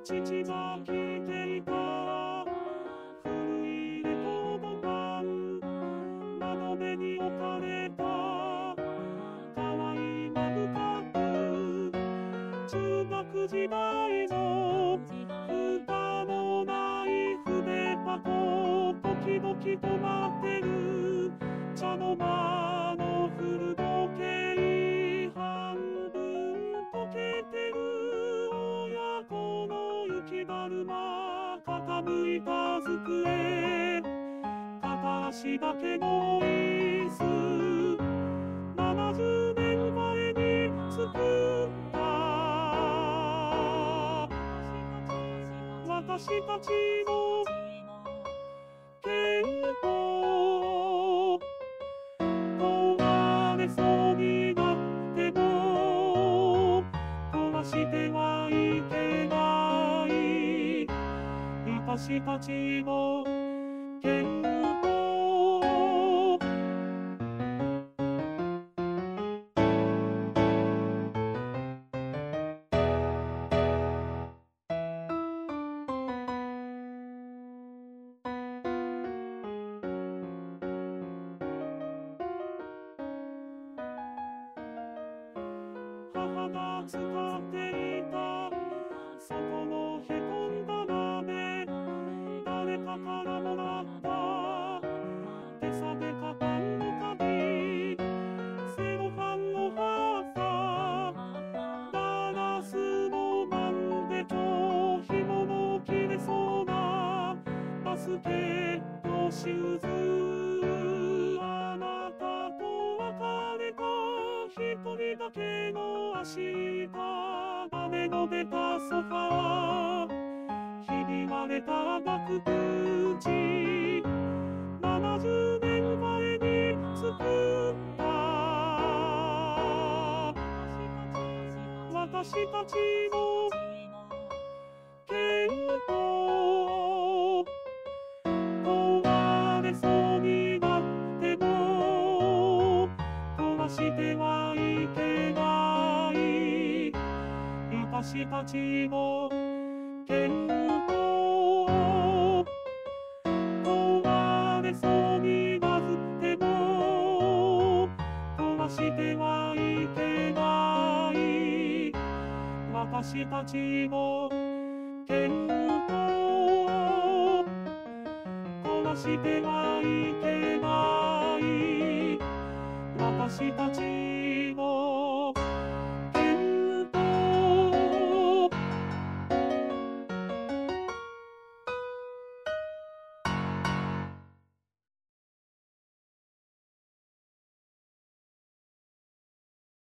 父が着ていた古いレコード盤、窓辺に置かれた可愛いマグカップ、中学時代の蓋のない筆箱、時々止まってる茶の間の古時計、半分溶けてる親子の雪だるま、傾いた机、片足だけの椅子、70年前に作った私たちの健康、壊れそうになっても壊してはいけない、私たちの健康。母が使っていたそこのへこんだ鍋、誰かからもらった手提げカバンの鍵、セロハンの旗、ガラスの万でと紐の切れそうなバスケットシューズ、あなたと別れた一人だけの明日、雨の出たソファー、ひび割れた額縁、70年前に作った私たちの健康、壊れそうになっても壊してはいけない、私たちの健康、壊れそうになっても壊してはいけない、私たちの健康、壊してはいけない、私たち